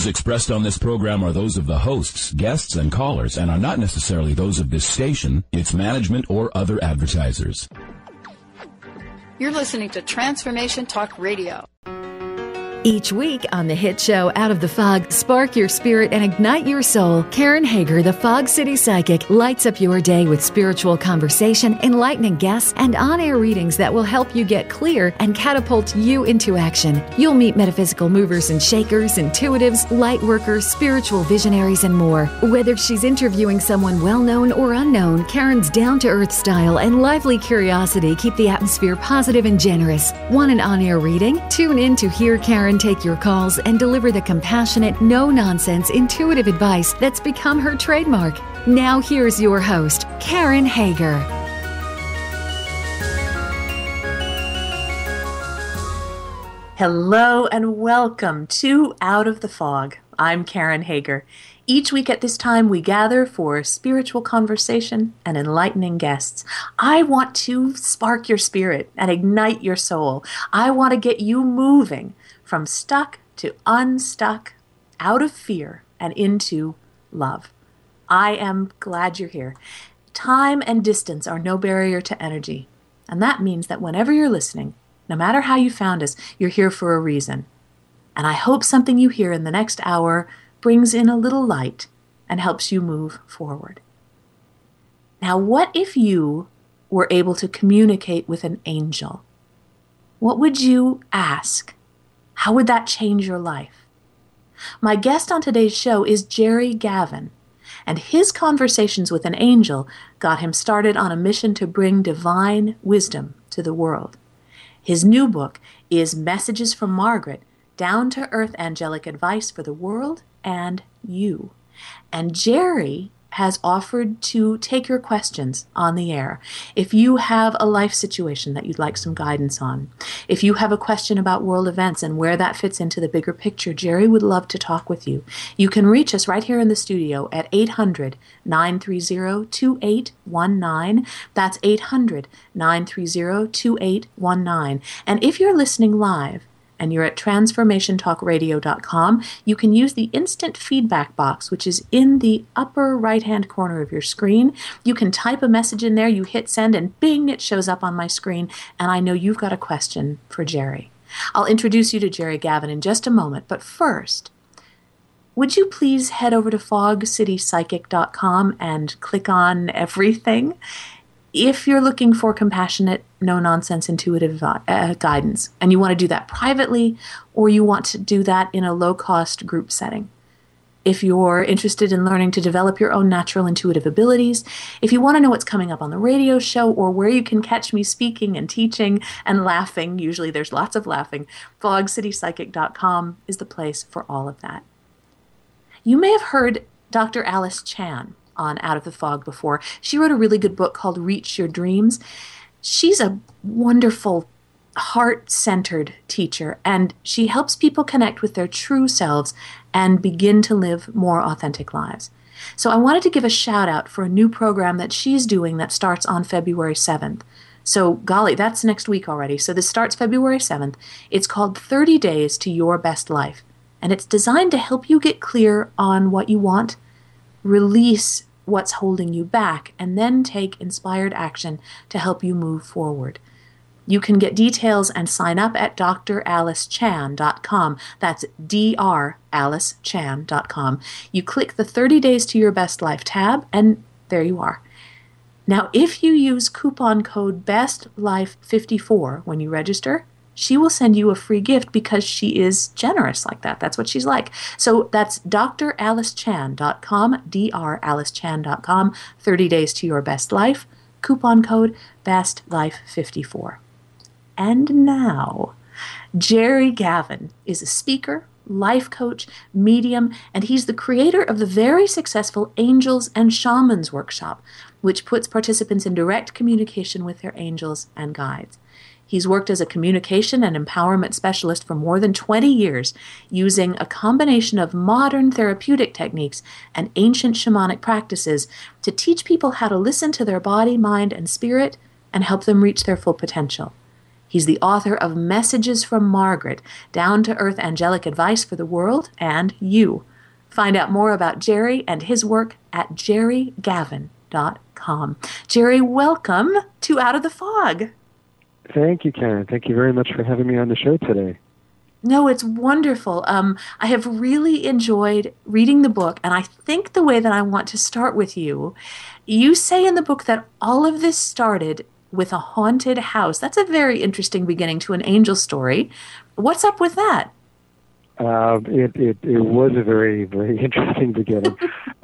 views expressed on this program are those of the hosts, guests, and callers, and are not necessarily those of this station, its management, or other advertisers. You're listening to Transformation Talk Radio. Each week on the hit show Out of the Fog, spark your spirit and ignite your soul, Karen Hager, the Fog City Psychic, lights up your day with spiritual conversation, enlightening guests, and on-air readings that will help you get clear and catapult you into action. You'll meet metaphysical movers and shakers, intuitives, light workers, spiritual visionaries, and more. Whether she's interviewing someone well-known or unknown, Karen's down-to-earth style and lively curiosity keep the atmosphere positive and generous. Want an on-air reading? Tune in to hear Karen take your calls and deliver the compassionate, no-nonsense, intuitive advice that's become her trademark. Now here's your host, Karen Hager. Hello and welcome to Out of the Fog. I'm Karen Hager. Each week at this time, we gather for spiritual conversation and enlightening guests. I want to spark your spirit and ignite your soul. I want to get you moving from stuck to unstuck, out of fear and into love. I am glad you're here. Time and distance are no barrier to energy. And that means that whenever you're listening, no matter how you found us, you're here for a reason. And I hope something you hear in the next hour brings in a little light and helps you move forward. Now, what if you were able to communicate with an angel? What would you ask? How would that change your life? My guest on today's show is Jerry Gavin, and his conversations with an angel got him started on a mission to bring divine wisdom to the world. His new book is Messages from Margaret, down-to-earth angelic advice for the world and you. And Jerry has offered to take your questions on the air. If you have a life situation that you'd like some guidance on, if you have a question about world events and where that fits into the bigger picture, Jerry would love to talk with you. You can reach us right here in the studio at 800-930-2819. That's 800-930-2819. And if you're listening live, and you're at transformationtalkradio.com, you can use the instant feedback box, which is in the upper right-hand corner of your screen. You can type a message in there, you hit send, and bing, it shows up on my screen, and I know you've got a question for Jerry. I'll introduce you to Jerry Gavin in just a moment, but first, would you please head over to fogcitypsychic.com and click on everything? If you're looking for compassionate, no-nonsense, intuitive guidance, and you want to do that privately, or you want to do that in a low-cost group setting. If you're interested in learning to develop your own natural intuitive abilities, if you want to know what's coming up on the radio show or where you can catch me speaking and teaching and laughing, usually there's lots of laughing, fogcitypsychic.com is the place for all of that. You may have heard Dr. Alice Chan on Out of the Fog before. She wrote a really good book called Reach Your Dreams. She's a wonderful, heart-centered teacher, and she helps people connect with their true selves and begin to live more authentic lives. So I wanted to give a shout out for a new program that she's doing that starts on February 7th. So golly, that's next week already. So this starts February 7th. It's called 30 Days to Your Best Life, and it's designed to help you get clear on what you want, release what's holding you back, and then take inspired action to help you move forward. You can get details and sign up at dralicechan.com. That's dralicechan.com. You click the 30 Days to Your Best Life tab, and there you are. Now, if you use coupon code BESTLIFE54 when you register, she will send you a free gift because she is generous like that. That's what she's like. So that's dralicechan.com, dralicechan.com, 30 Days to Your Best Life, coupon code BESTLIFE54. And now, Jerry Gavin is a speaker, life coach, medium, and he's the creator of the very successful Angels and Shamans workshop, which puts participants in direct communication with their angels and guides. He's worked as a communication and empowerment specialist for more than 20 years, using a combination of modern therapeutic techniques and ancient shamanic practices to teach people how to listen to their body, mind, and spirit and help them reach their full potential. He's the author of Messages from Margaret, down-to-earth angelic advice for the world and you. Find out more about Jerry and his work at jerrygavin.com. Jerry, welcome to Out of the Fog. Thank you, Karen. Thank you very much for having me on the show today. No, it's wonderful. I have really enjoyed reading the book, and I think the way that I want to start with you, you say in the book that all of this started with a haunted house. That's a very interesting beginning to an angel story. What's up with that? It was a very, very interesting beginning.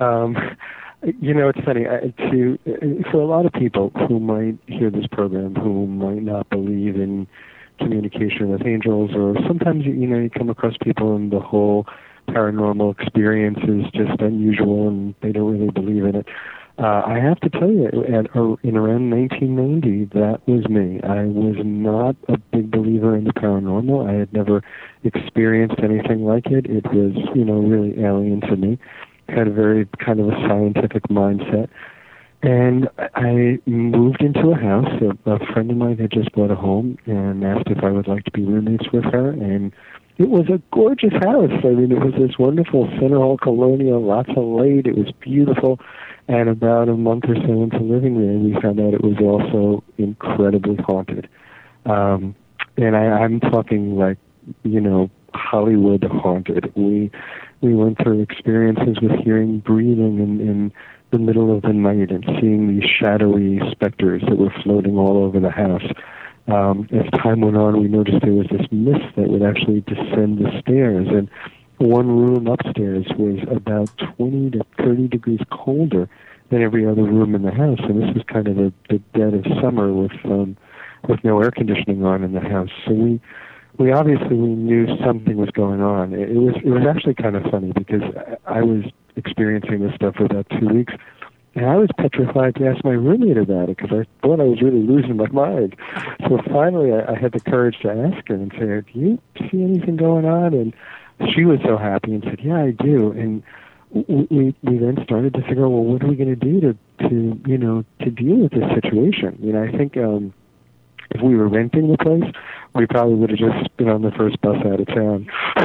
It's funny, for a lot of people who might hear this program who might not believe in communication with angels, or sometimes you come across people and the whole paranormal experience is just unusual and they don't really believe in it. I have to tell you, in around 1990, that was me. I was not a big believer in the paranormal. I had never experienced anything like it. It was, really alien to me. Had a very kind of a scientific mindset. And I moved into a house. A friend of mine had just bought a home and asked if I would like to be roommates with her. And it was a gorgeous house. I mean, it was this wonderful center hall colonial, lots of light. It was beautiful. And about a month or so into living there, we found out it was also incredibly haunted. And I'm talking like, Hollywood haunted. We went through experiences with hearing breathing in the middle of the night and seeing these shadowy specters that were floating all over the house. As time went on, we noticed there was this mist that would actually descend the stairs, and one room upstairs was about 20 to 30 degrees colder than every other room in the house, and this was kind of the dead of summer with no air conditioning on in the house. So we obviously knew something was going on. It was actually kind of funny because I was experiencing this stuff for about 2 weeks, and I was petrified to ask my roommate about it because I thought I was really losing my mind. So finally I had the courage to ask her and say, do you see anything going on? And she was so happy and said, yeah, I do. And we then started to figure out, well, what are we going to do to deal with this situation? I think if we were renting the place, we probably would have just been on the first bus out of town.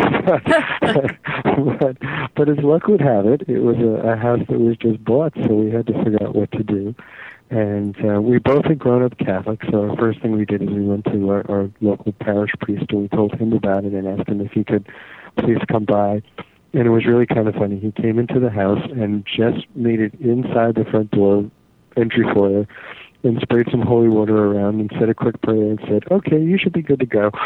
but as luck would have it, it was a house that was just bought, so we had to figure out what to do. And we both had grown up Catholic, so the first thing we did is we went to our local parish priest, and we told him about it and asked him if he could please come by. And it was really kind of funny. He came into the house and just made it inside the front door, entry foyer, and sprayed some holy water around and said a quick prayer and said, okay, you should be good to go.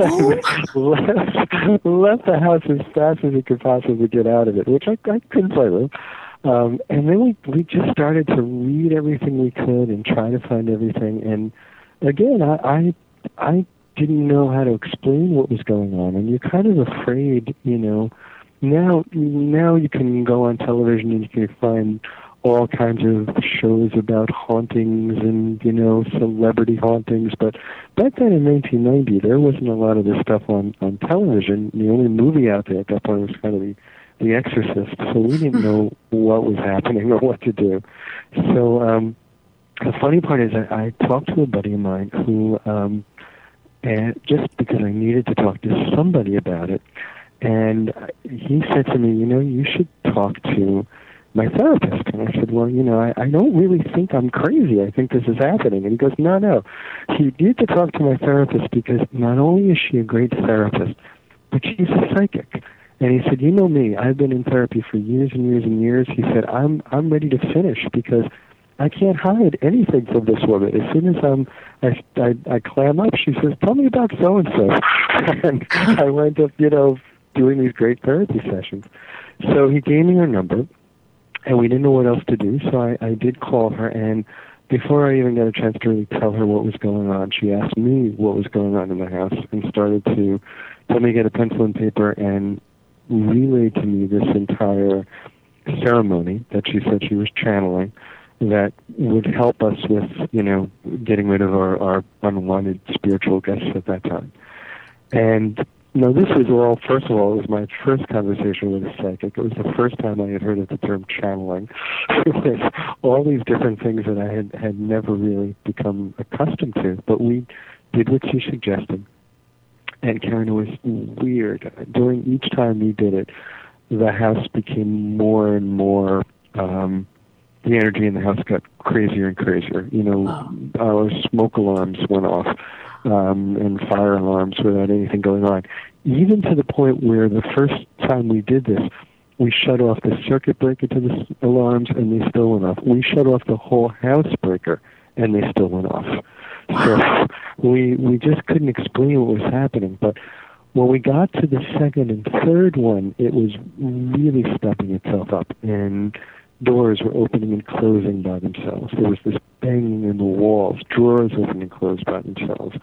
left the house as fast as he could possibly get out of it, which I couldn't blame him. And then we just started to read everything we could and try to find everything. And again, I didn't know how to explain what was going on. And you're kind of afraid, Now you can go on television and you can find all kinds of shows about hauntings and, celebrity hauntings. But back then in 1990, there wasn't a lot of this stuff on television. The only movie out there at that point was kind of The Exorcist. So we didn't know what was happening or what to do. So the funny part is I talked to a buddy of mine who, and just because I needed to talk to somebody about it, and he said to me, you should talk to my therapist. And I said, well, I don't really think I'm crazy. I think this is happening. And he goes, no. You need to talk to my therapist because not only is she a great therapist, but she's a psychic. And he said, you know me, I've been in therapy for years and years and years. He said, I'm ready to finish because I can't hide anything from this woman. As soon as I clam up, she says, tell me about so-and-so. And I wind up, doing these great therapy sessions. So he gave me her number, and we didn't know what else to do, so I did call her, and before I even got a chance to really tell her what was going on, she asked me what was going on in the house and started to let me get a pencil and paper and relay to me this entire ceremony that she said she was channeling that would help us with, getting rid of our unwanted spiritual guests at that time. And this was all, first of all, it was my first conversation with a psychic. It was the first time I had heard of the term channeling. It was all these different things that I had never really become accustomed to. But we did what she suggested. And Karen, it was weird. During each time we did it, the house became more and more, the energy in the house got crazier and crazier. Our smoke alarms went off, and fire alarms without anything going on. Even to the point where the first time we did this, we shut off the circuit breaker to the alarms, and they still went off. We shut off the whole house breaker, and they still went off. So we just couldn't explain what was happening. But when we got to the second and third one, it was really stepping itself up, and doors were opening and closing by themselves. There was this banging in the walls, drawers opening and closed by themselves.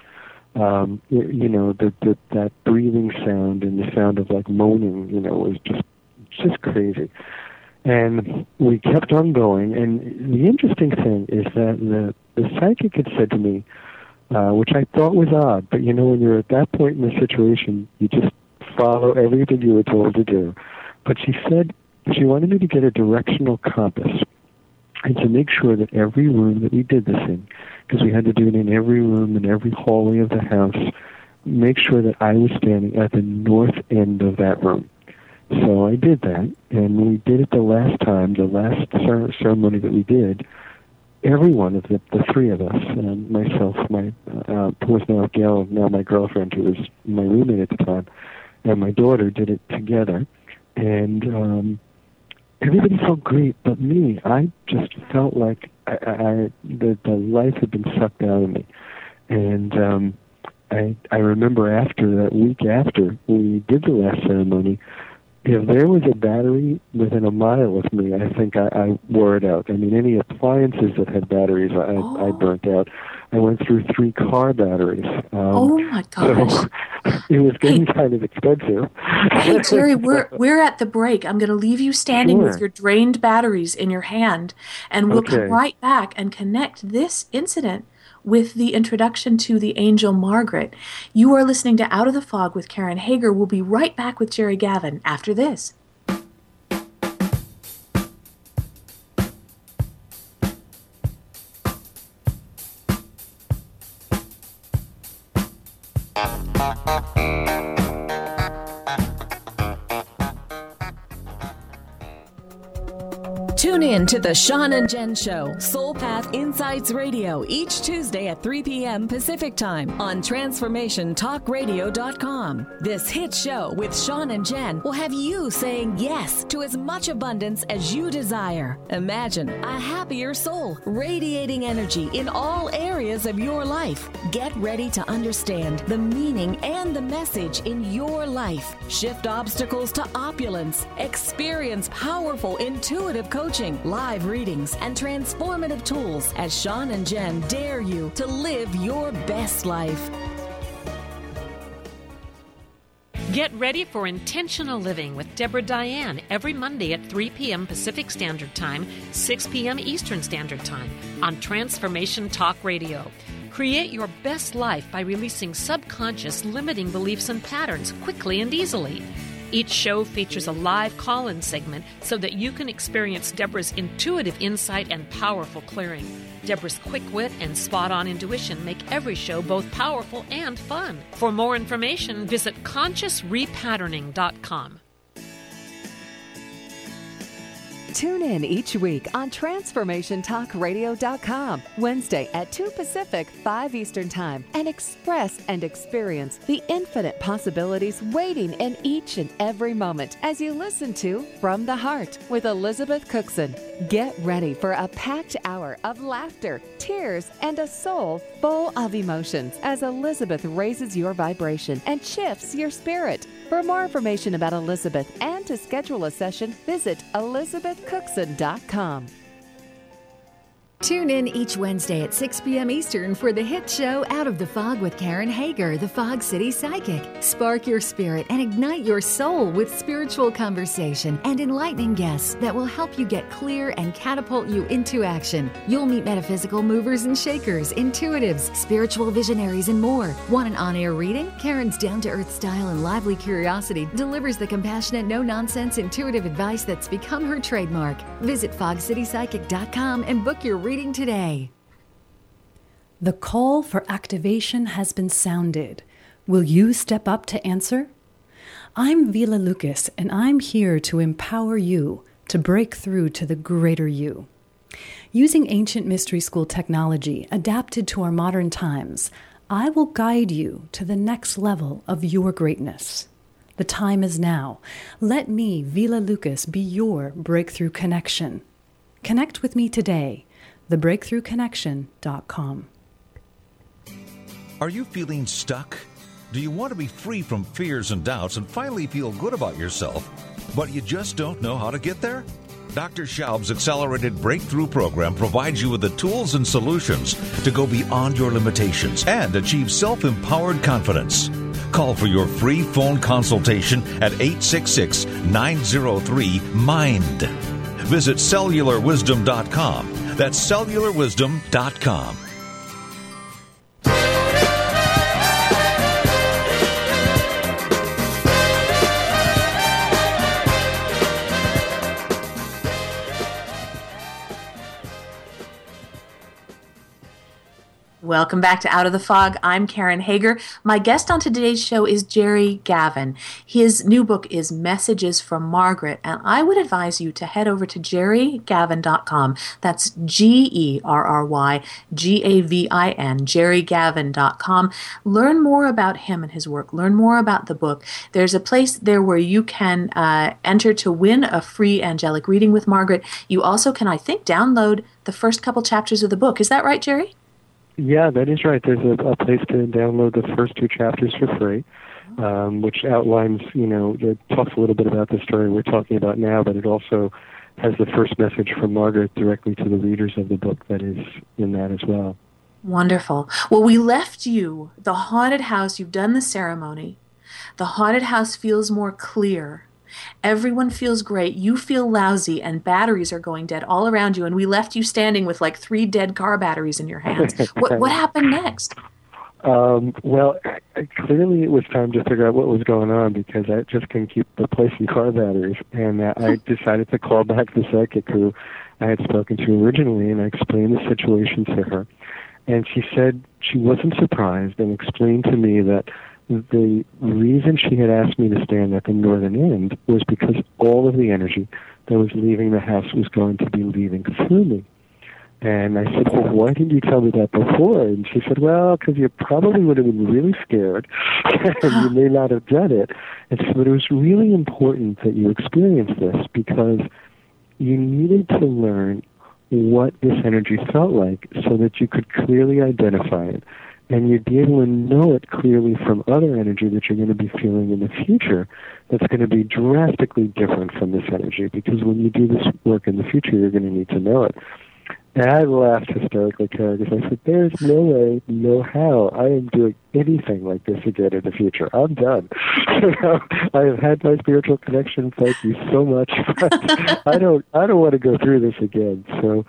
That breathing sound and the sound of like moaning, was just crazy. And we kept on going, and the interesting thing is that the psychic had said to me, which I thought was odd, but when you're at that point in the situation, you just follow everything you were told to do. But she said she wanted me to get a directional compass and to make sure that every room that we did this in, because we had to do it in every room and every hallway of the house, make sure that I was standing at the north end of that room. So I did that, and we did it the last time, the last ceremony that we did. Every one of the three of us, myself, my who was now Gail, now my girlfriend, who was my roommate at the time, and my daughter, did it together. And everybody felt great, but me, I just felt like the life had been sucked out of me. And I remember after that week after we did the last ceremony, if there was a battery within a mile of me, I think I wore it out. I mean, any appliances that had batteries, I burnt out. I went through 3 car batteries. Oh my gosh! So it was getting kind of expensive. Hey Terry, we're at the break. I'm going to leave you standing with your drained batteries in your hand, and we'll come right back and connect this incident with the introduction to the angel Margaret. You are listening to Out of the Fog with Karen Hager. We'll be right back with Jerry Gavin after this. Tune in to the Sean and Jen Show, Soul Path Insights Radio, each Tuesday at 3 p.m. Pacific Time on TransformationTalkRadio.com. This hit show with Sean and Jen will have you saying yes to as much abundance as you desire. Imagine a happier soul, radiating energy in all areas of your life. Get ready to understand the meaning and the message in your life. Shift obstacles to opulence. Experience powerful, intuitive coaching, live readings, and transformative tools as Sean and Jen dare you to live your best life. Get ready for Intentional Living with Deborah Diane every Monday at 3 p.m. Pacific Standard Time, 6 p.m. Eastern Standard Time on Transformation Talk Radio. Create your best life by releasing subconscious limiting beliefs and patterns quickly and easily. Each show features a live call-in segment so that you can experience Deborah's intuitive insight and powerful clearing. Deborah's quick wit and spot-on intuition make every show both powerful and fun. For more information, visit ConsciousRepatterning.com. Tune in each week on TransformationTalkRadio.com, Wednesday at 2 Pacific, 5 Eastern Time, and express and experience the infinite possibilities waiting in each and every moment as you listen to From the Heart with Elizabeth Cookson. Get ready for a packed hour of laughter, tears, and a soul full of emotions as Elizabeth raises your vibration and shifts your spirit. For more information about Elizabeth and to schedule a session, visit ElizabethCookson.com. Tune in each Wednesday at 6 p.m. Eastern for the hit show Out of the Fog with Karen Hager, the Fog City Psychic. Spark your spirit and ignite your soul with spiritual conversation and enlightening guests that will help you get clear and catapult you into action. You'll meet metaphysical movers and shakers, intuitives, spiritual visionaries, and more. Want an on-air reading? Karen's down-to-earth style and lively curiosity delivers the compassionate, no-nonsense, intuitive advice that's become her trademark. Visit FogCityPsychic.com and book your reading today. The call for activation has been sounded. Will you step up to answer? I'm Vila Lucas, and I'm here to empower you to break through to the greater you. Using ancient mystery school technology adapted to our modern times, I will guide you to the next level of your greatness. The time is now. Let me, Vila Lucas, be your breakthrough connection. Connect with me today, thebreakthroughconnection.com. Are you feeling stuck? Do you want to be free from fears and doubts and finally feel good about yourself, but you just don't know how to get there? Dr. Schaub's Accelerated Breakthrough Program provides you with the tools and solutions to go beyond your limitations and achieve self-empowered confidence. Call for your free phone consultation at 866-903-MIND. Visit cellularwisdom.com. That's cellularwisdom.com. Welcome back to Out of the Fog. I'm Karen Hager. My guest on today's show is Jerry Gavin. His new book is Messages from Margaret, and I would advise you to head over to jerrygavin.com. That's GERRYGAVIN, jerrygavin.com. Learn more about him and his work. Learn more about the book. There's a place there where you can enter to win a free angelic reading with Margaret. You also can, I think, download the first couple chapters of the book. Is that right, Jerry? Yeah, that is right. There's a place to download the first 2 chapters for free, which outlines, it talks a little bit about the story we're talking about now, but it also has the first message from Margaret directly to the readers of the book that is in that as well. Wonderful. Well, we left you, the haunted house. You've done the ceremony. The haunted house feels more clear. Everyone feels great. You feel lousy, and batteries are going dead all around you. And we left you standing with like 3 dead car batteries in your hands. What happened next? Well, clearly it was time to figure out what was going on because I just couldn't keep replacing car batteries. And I decided to call back the psychic who I had spoken to originally, and I explained the situation to her. And she said she wasn't surprised and explained to me that the reason she had asked me to stand at the northern end was because all of the energy that was leaving the house was going to be leaving through me. And I said, well, why didn't you tell me that before? And she said, well, because you probably would have been really scared, and you may not have done it. And she said, it was really important that you experience this because you needed to learn what this energy felt like so that you could clearly identify it. And you'd be able to know it clearly from other energy that you're going to be feeling in the future that's going to be drastically different from this energy, because when you do this work in the future, you're going to need to know it. And I laughed hysterically, because I said, there's no way, no how I am doing anything like this again in the future. I'm done. I have had my spiritual connection. Thank you so much. But I don't want to go through this again. So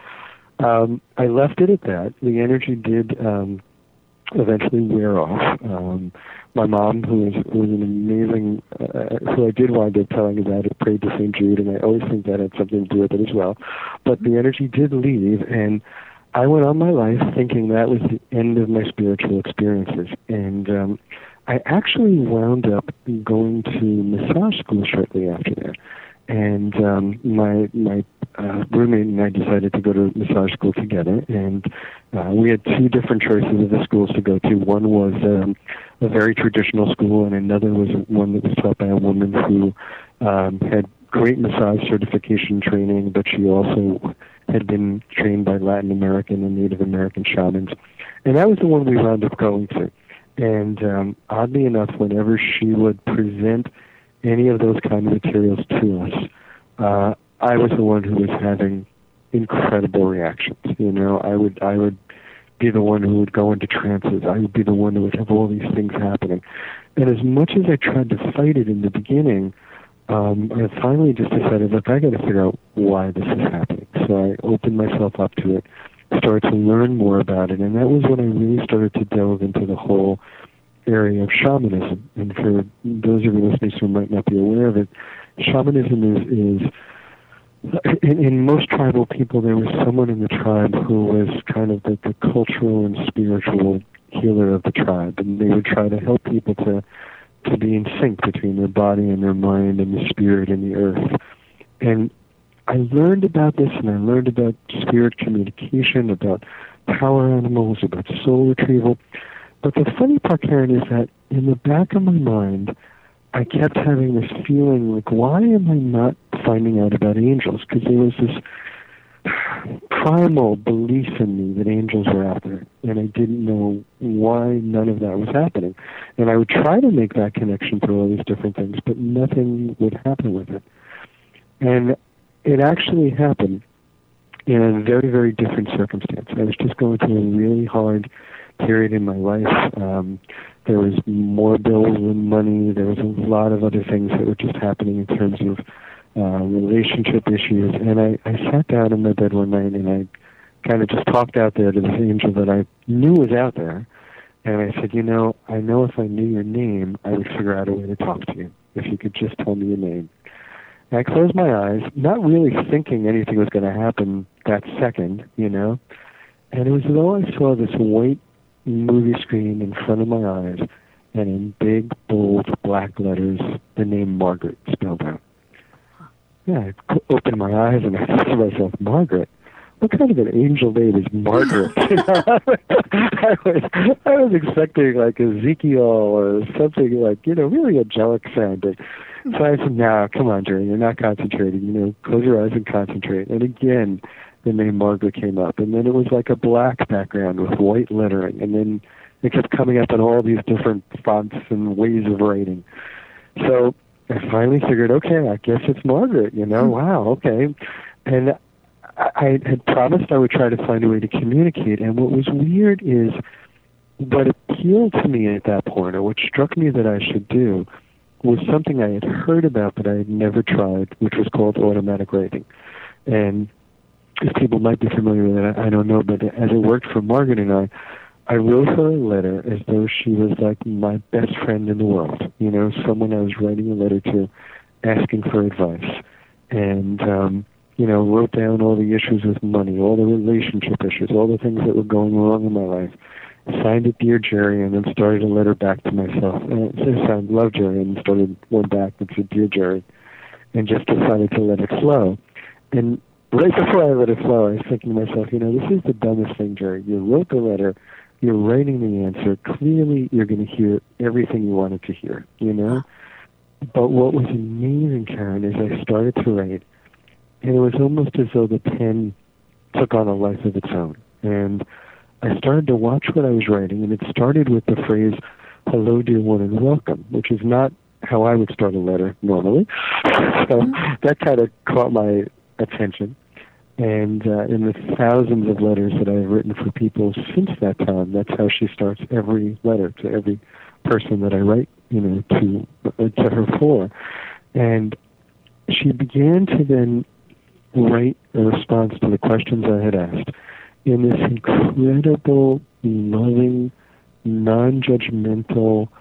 I left it at that. The energy did eventually wear off. My mom, who was an amazing, who I did wind up telling about it, prayed to St. Jude, and I always think that had something to do with it as well. But the energy did leave, and I went on my life thinking that was the end of my spiritual experiences. And I actually wound up going to massage school shortly after that. And my roommate and I decided to go to massage school together, and we had 2 different choices of the schools to go to. One was a very traditional school, and another was one that was taught by a woman who had great massage certification training, but she also had been trained by Latin American and Native American shamans. And that was the one we wound up going to. And oddly enough, whenever she would present any of those kind of materials to us, I was the one who was having incredible reactions. I would be the one who would go into trances. I would be the one who would have all these things happening. And as much as I tried to fight it in the beginning, I finally just decided, look, I got to figure out why this is happening. So I opened myself up to it, started to learn more about it, and that was when I really started to delve into the whole area of shamanism. And for those of your listeners who might not be aware of it, shamanism is in most tribal people, there was someone in the tribe who was kind of the cultural and spiritual healer of the tribe, and they would try to help people to be in sync between their body and their mind and the spirit and the earth. And I learned about this, and I learned about spirit communication, about power animals, about soul retrieval. But the funny part, Karen, is that in the back of my mind, I kept having this feeling like, why am I not finding out about angels? Because there was this primal belief in me that angels were out there, and I didn't know why none of that was happening. And I would try to make that connection through all these different things, but nothing would happen with it. And it actually happened in a very, very different circumstance. I was just going through a really hard period in my life. There was more bills than money. There was a lot of other things that were just happening in terms of relationship issues. And I sat down in my bed one night, and I kind of just talked out there to this angel that I knew was out there. And I said, I know if I knew your name, I would figure out a way to talk to you, if you could just tell me your name. And I closed my eyes, not really thinking anything was going to happen that second, And it was as though I saw this white movie screen in front of my eyes, and in big, bold, black letters, the name Margaret spelled out. Yeah, I opened my eyes, and I thought to myself, Margaret? What kind of an angel name is Margaret? I was expecting like Ezekiel or something like, really angelic sounding. So I said, no, come on, Jerry, you're not concentrating. Close your eyes and concentrate. And again, the name Margaret came up. And then it was like a black background with white lettering. And then it kept coming up in all these different fonts and ways of writing. So I finally figured, okay, I guess it's Margaret, wow, okay. And I had promised I would try to find a way to communicate. And what was weird is what appealed to me at that point, or what struck me that I should do, was something I had heard about but I had never tried, which was called automatic writing. And if people might be familiar with it, I don't know, but as it worked for Margaret and I wrote her a letter as though she was like my best friend in the world, someone I was writing a letter to asking for advice. And, wrote down all the issues with money, all the relationship issues, all the things that were going wrong in my life. Signed it Dear Jerry, and then started a letter back to myself. And it signed Love Jerry, and started one back that said Dear Jerry, and just decided to let it flow. And right before I let it flow, I was thinking to myself, this is the dumbest thing, Jerry. You wrote the letter, you're writing the answer. Clearly, you're going to hear everything you wanted to hear, But what was amazing, Karen, is I started to write, and it was almost as though the pen took on a life of its own. And I started to watch what I was writing, and it started with the phrase, hello, dear one, and welcome, which is not how I would start a letter normally. So that kind of caught my attention. And in the thousands of letters that I've written for people since that time, that's how she starts every letter to every person that I write, to her for. And she began to then write a response to the questions I had asked in this incredible, loving, non-judgmental,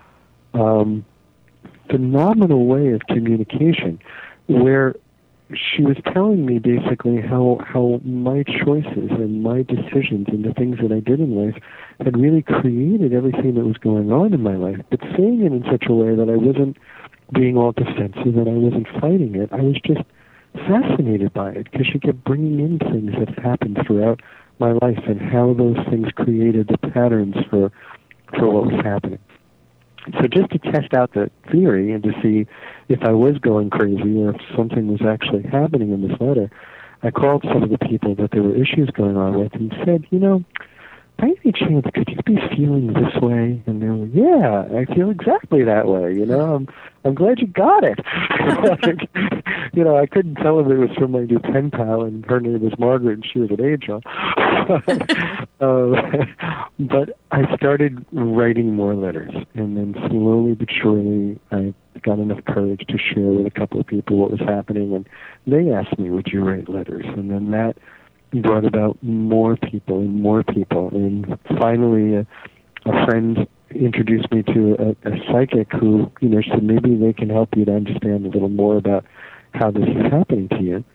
phenomenal way of communication, where she was telling me basically how my choices and my decisions and the things that I did in life had really created everything that was going on in my life, but saying it in such a way that I wasn't being all defensive and I wasn't fighting it. I was just fascinated by it because she kept bringing in things that happened throughout my life and how those things created the patterns for what was happening. So just to test out the theory and to see if I was going crazy or if something was actually happening in this letter, I called some of the people that there were issues going on with and said, by any chance, could you be feeling this way? And they were, yeah, I feel exactly that way. I'm glad you got it. I couldn't tell if it was from my new pen pal, and her name was Margaret, and she was an angel. But I started writing more letters, and then slowly but surely, I got enough courage to share with a couple of people what was happening, and they asked me, would you write letters? And then that brought about more people, and finally a friend introduced me to a psychic who, said maybe they can help you to understand a little more about how this is happening to you.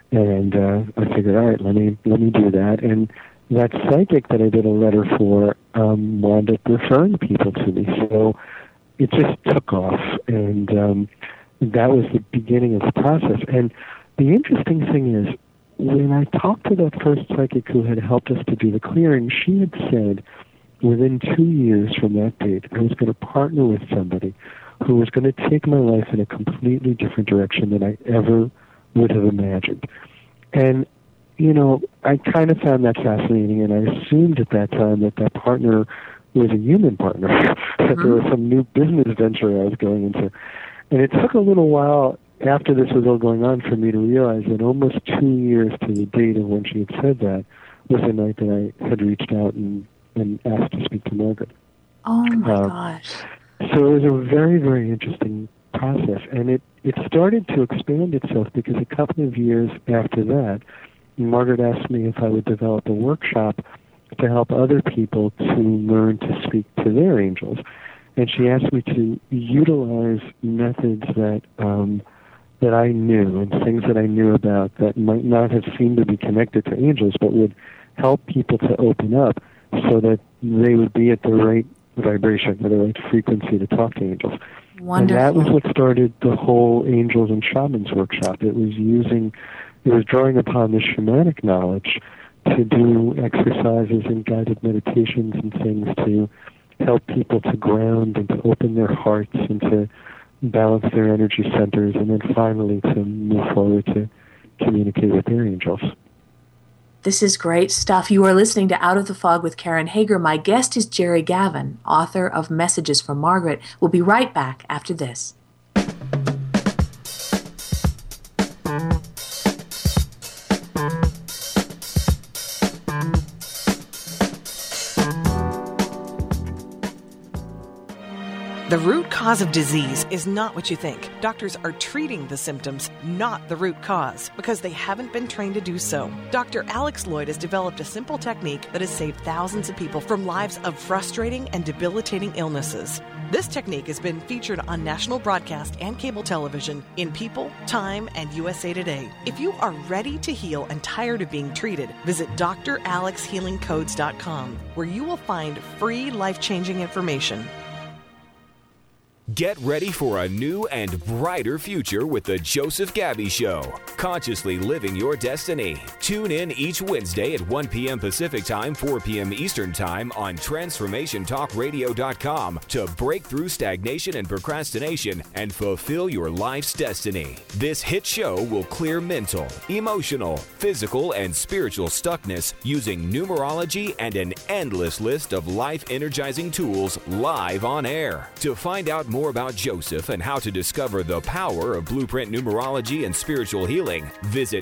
And I figured, all right, let me do that. And that psychic that I did a letter for wound up referring people to me. So it just took off, and that was the beginning of the process. And the interesting thing is, when I talked to that first psychic who had helped us to do the clearing, she had said within 2 years from that date, I was going to partner with somebody who was going to take my life in a completely different direction than I ever would have imagined. And, you know, I kind of found that fascinating, and I assumed at that time that that partner was a human partner, that there was some new business venture I was going into. And it took a little while after this was all going on for me to realize that almost 2 years to the date of when she had said that was the night that I had reached out and asked to speak to Margaret. Oh, my gosh. So it was a very, very interesting process. And it started to expand itself because a couple of years after that, Margaret asked me if I would develop a workshop to help other people to learn to speak to their angels. And she asked me to utilize methods that that I knew and things that I knew about that might not have seemed to be connected to angels, but would help people to open up so that they would be at the right vibration, or the right frequency to talk to angels. Wonderful. And that was what started the whole Angels and Shamans workshop. It was drawing upon the shamanic knowledge to do exercises and guided meditations and things to help people to ground and to open their hearts and to balance their energy centers, and then finally to move forward to communicate with their angels. This is great stuff. You are listening to Out of the Fog with Karen Hager. My guest is Jerry Gavin, author of Messages from Margaret. We'll be right back after this. The root cause of disease is not what you think. Doctors are treating the symptoms, not the root cause, because they haven't been trained to do so. Dr. Alex Lloyd has developed a simple technique that has saved thousands of people from lives of frustrating and debilitating illnesses. This technique has been featured on national broadcast and cable television in People, Time, and USA Today. If you are ready to heal and tired of being treated, visit dralexhealingcodes.com, where you will find free life-changing information. Get ready for a new and brighter future with the Joseph Gabby Show. Consciously living your destiny. Tune in each Wednesday at 1 p.m. Pacific Time, 4 p.m. Eastern Time on TransformationTalkRadio.com to break through stagnation and procrastination and fulfill your life's destiny. This hit show will clear mental, emotional, physical, and spiritual stuckness using numerology and an endless list of life-energizing tools live on air. To find out more about Joseph and how to discover the power of blueprint numerology and spiritual healing, visit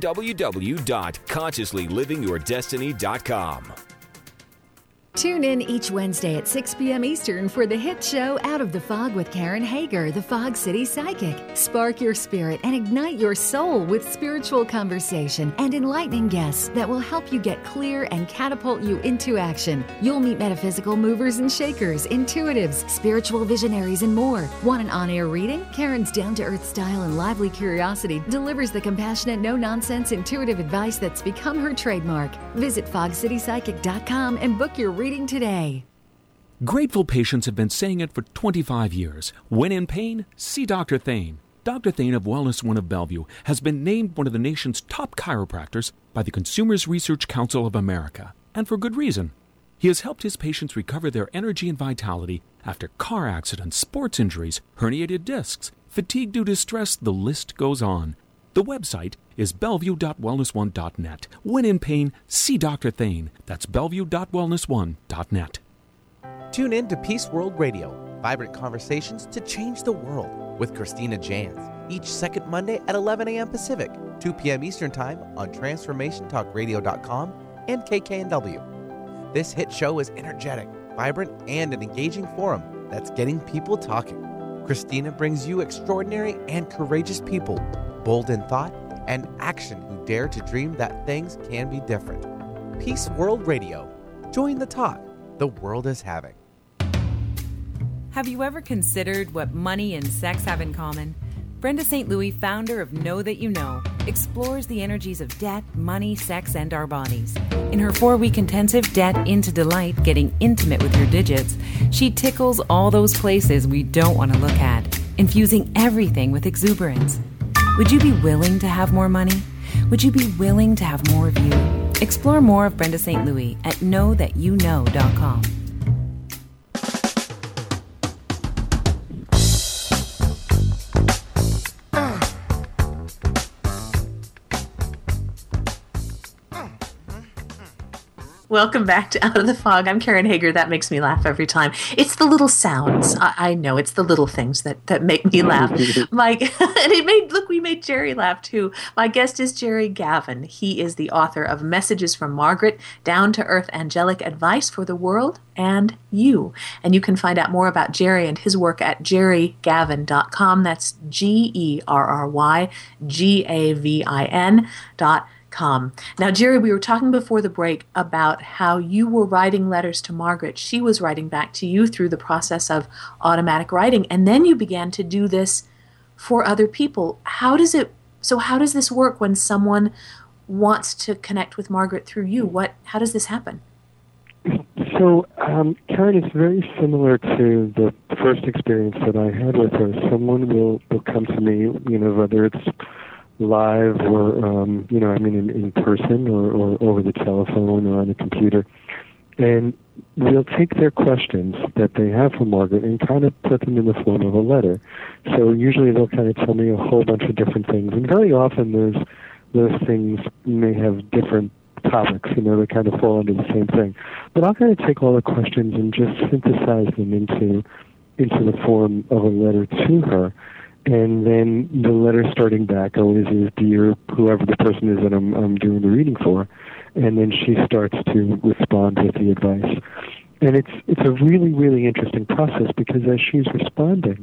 www.consciously-living-your-destiny.com. Tune in each Wednesday at 6 p.m. Eastern for the hit show Out of the Fog with Karen Hager, the Fog City Psychic. Spark your spirit and ignite your soul with spiritual conversation and enlightening guests that will help you get clear and catapult you into action. You'll meet metaphysical movers and shakers, intuitives, spiritual visionaries, and more. Want an on-air reading? Karen's down-to-earth style and lively curiosity delivers the compassionate, no-nonsense, intuitive advice that's become her trademark. Visit fogcitypsychic.com and book your reading today. Grateful patients have been saying it for 25 years. When in pain, see Dr. Thane. Dr. Thane of Wellness One of Bellevue has been named one of the nation's top chiropractors by the Consumers Research Council of America, and for good reason. He has helped his patients recover their energy and vitality after car accidents, sports injuries, herniated discs, fatigue due to stress, the list goes on. The website is bellevue.wellness1.net. When in pain, see Dr. Thane. That's bellevue.wellness1.net. Tune in to Peace World Radio, vibrant conversations to change the world with Christina Jans, each second Monday at 11 a.m. Pacific, 2 p.m. Eastern Time on TransformationTalkRadio.com and KKNW. This hit show is energetic, vibrant, and an engaging forum that's getting people talking. Christina brings you extraordinary and courageous people, bold in thought and action, who dare to dream that things can be different. Peace World Radio. Join the talk the world is having. Have you ever considered what money and sex have in common? Brenda St. Louis, founder of Know That You Know, explores the energies of debt, money, sex, and our bodies. In her 4-week intensive Debt into Delight, Getting Intimate with Your Digits, she tickles all those places we don't want to look at, infusing everything with exuberance. Would you be willing to have more money? Would you be willing to have more of you? Explore more of Brenda St. Louis at knowthatyouknow.com. Welcome back to Out of the Fog. I'm Karen Hager. That makes me laugh every time. It's the little sounds. I know it's the little things that make me laugh. We made Jerry laugh too. My guest is Jerry Gavin. He is the author of Messages from Margaret, Down-to-Earth Angelic Advice for the World and You. And you can find out more about Jerry and his work at jerrygavin.com. That's GERRYGAVIN.com. Now, Jerry, we were talking before the break about how you were writing letters to Margaret. She was writing back to you through the process of automatic writing, and then you began to do this for other people. How does this work when someone wants to connect with Margaret through you? How does this happen? So, Karen, it's very similar to the first experience that I had with her. Someone will come to me, whether it's live or, in person or over the telephone or on the computer. And we'll take their questions that they have for Margaret and kind of put them in the form of a letter. So usually they'll kind of tell me a whole bunch of different things. And very often those things may have different topics, they kind of fall under the same thing. But I'll kind of take all the questions and just synthesize them into the form of a letter to her. And then the letter starting back always is dear whoever the person is that I'm doing the reading for. And then she starts to respond with the advice. And it's a really, really interesting process because as she's responding,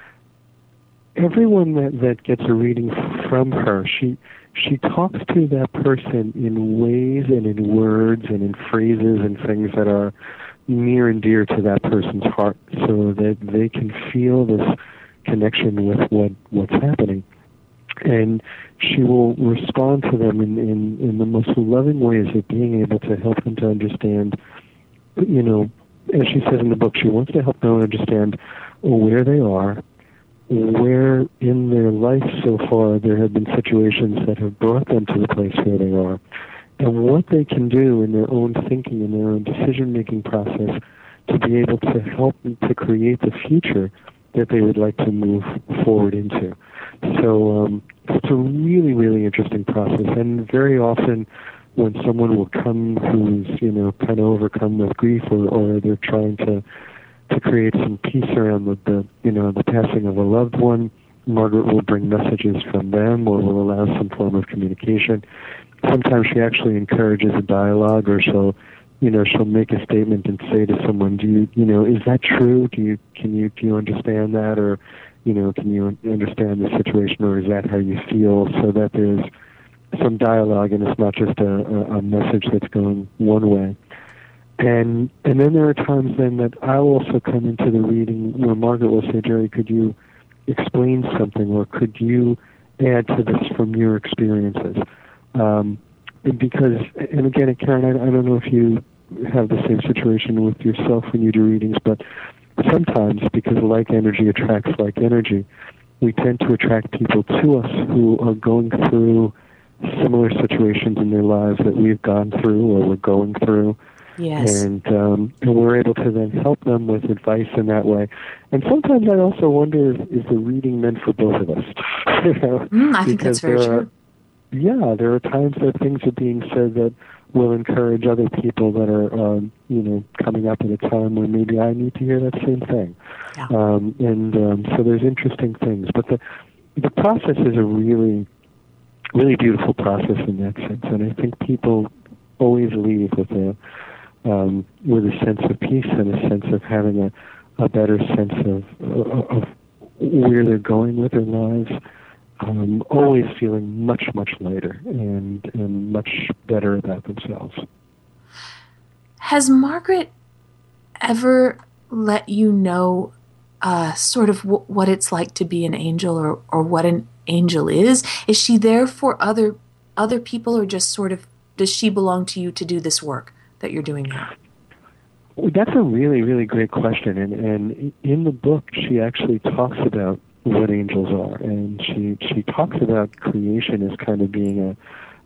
everyone that gets a reading from her, she talks to that person in ways and in words and in phrases and things that are near and dear to that person's heart so that they can feel this connection with what's happening. And she will respond to them in the most loving ways of being able to help them to understand, as she says in the book, she wants to help them understand where they are, where in their life so far there have been situations that have brought them to the place where they are, and what they can do in their own thinking, in their own decision-making process to be able to help them to create the future that they would like to move forward into. So it's a really, really interesting process. And very often when someone will come who's, kind of overcome with grief or they're trying to create some peace around the passing of a loved one, Margaret will bring messages from them or will allow some form of communication. Sometimes she actually encourages a dialogue, or she'll make a statement and say to someone, is that true? Do you understand that? Or, can you understand the situation, or is that how you feel? So that there's some dialogue and it's not just a message that's going one way. And then there are times then that I'll also come into the reading where Margaret will say, Jerry, could you explain something, or could you add to this from your experiences? Because, and again, Karen, I don't know if you have the same situation with yourself when you do readings, but sometimes, because like energy attracts like energy, we tend to attract people to us who are going through similar situations in their lives that we've gone through or we're going through. Yes. And we're able to then help them with advice in that way. And sometimes I also wonder, is the reading meant for both of us? I think that's very true. There are times that things are being said that will encourage other people that are, coming up at a time when maybe I need to hear that same thing. Yeah. So there's interesting things. But the process is a really, really beautiful process in that sense. And I think people always leave with a sense of peace and a sense of having a better sense of where they're going with their lives. Always feeling much, much lighter and much better about themselves. Has Margaret ever let you know sort of what it's like to be an angel, or what an angel is? Is she there for other people, or just sort of, does she belong to you to do this work that you're doing now? Well, that's a really, really great question. And in the book, she actually talks about what angels are. And she talks about creation as kind of being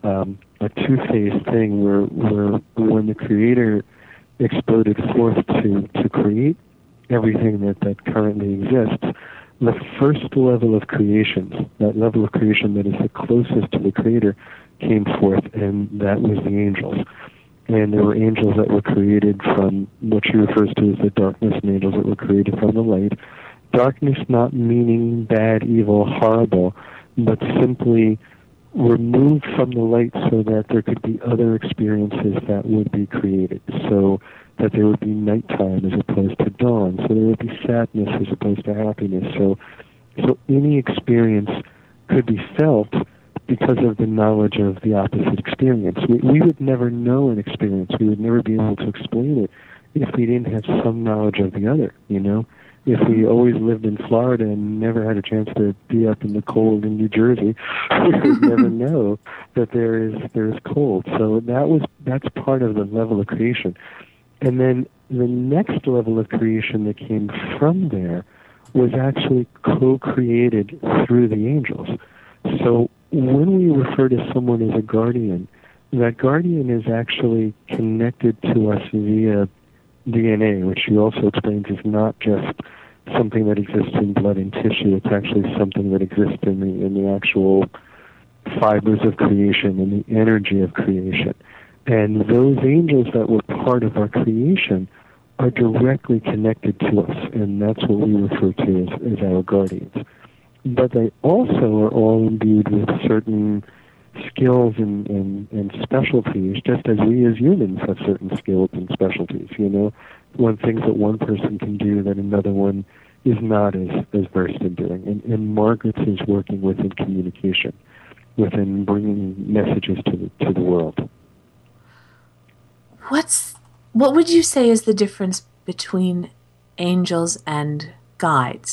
a two-phase thing where when the Creator exploded forth to create everything that currently exists, the first level of creation, that level of creation that is the closest to the Creator, came forth, and that was the angels. And there were angels that were created from what she refers to as the darkness, and angels that were created from the light. Darkness not meaning bad, evil, horrible, but simply removed from the light so that there could be other experiences that would be created. So that there would be nighttime as opposed to dawn. So there would be sadness as opposed to happiness. So any experience could be felt because of the knowledge of the opposite experience. We would never know an experience. We would never be able to explain it if we didn't have some knowledge of the other, you know? If we always lived in Florida and never had a chance to be up in the cold in New Jersey, we would never know that there is cold. So that's part of the level of creation. And then the next level of creation that came from there was actually co-created through the angels. So when we refer to someone as a guardian, that guardian is actually connected to us via DNA, which she also explains is not just something that exists in blood and tissue. It's actually something that exists in the actual fibers of creation and the energy of creation. And those angels that were part of our creation are directly connected to us, and that's what we refer to as our guardians. But they also are all imbued with certain skills and specialties, just as we as humans have certain skills and specialties. You know, things that one person can do that another one is not as versed in doing. And Margaret's is working within communication, within bringing messages to the world. What would you say is the difference between angels and guides?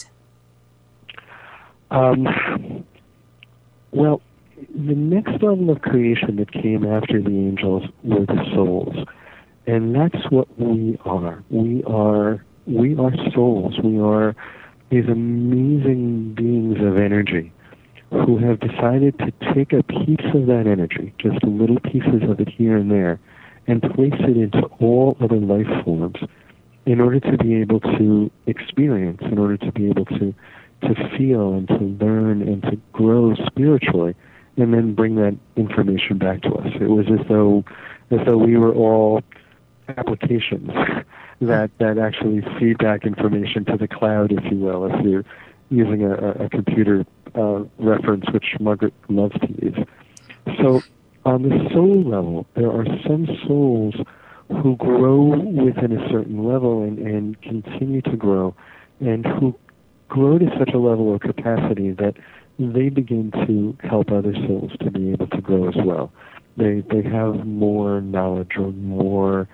Well, the next level of creation that came after the angels were the souls. And that's what we are. We are souls. We are these amazing beings of energy who have decided to take a piece of that energy, just little pieces of it here and there, and place it into all other life forms in order to be able to experience, in order to be able to feel and to learn and to grow spiritually, and then bring that information back to us. It was as though we were all applications that actually feed back information to the cloud, if you will, if you're using a computer reference, which Margaret loves to use. So on the soul level, there are some souls who grow within a certain level and continue to grow, and who grow to such a level of capacity that they begin to help other souls to be able to grow as well. They have more knowledge or more